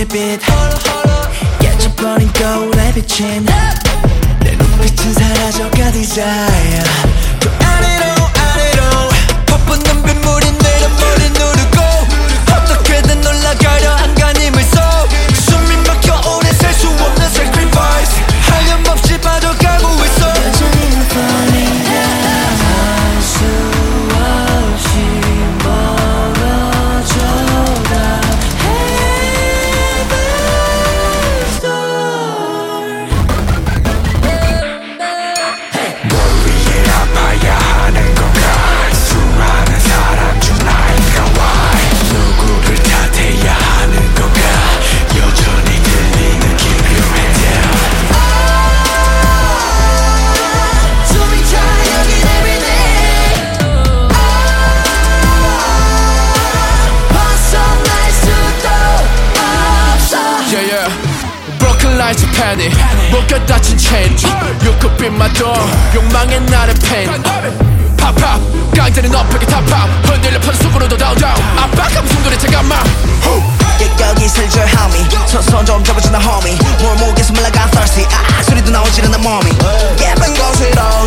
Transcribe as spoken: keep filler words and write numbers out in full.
빛 깨져버린 거울에 비친 내 눈빛은 사라져가 desire 또 아래로 아래로 퍼붓는 빗물이 내려 머리 누르고 어떻게든 올라가려 안간힘을 써 숨이 막혀 오래 셀 수 없는 sacrifice 하염없이 빠져가고 있어 여전히 I'm falling down 할 수 없이 멀어져가 heaven's door 뭘 위해 아파야 하는 건가 수많은 사람 중 나인가 why 누구를 탓해야 하는 건가 여전히 들리는 기묘한 down 숨이 차 여긴 everyday 벗어날 수도 없어 Yeah yeah Broken lights of panic 목에 다친 chain You could be my door 욕망의 나를 pain Pop pop 깡대는 엎에게 top pop 흔들려 펀 속으로도 down down 압박감 숨돌이 잠깐만 여기 슬쩍 homie 손 좀 잡아주나 homie 뭘 목에서 말라가 thirsty 아 소리도 나오질 않는 몸이 예쁜 곳으로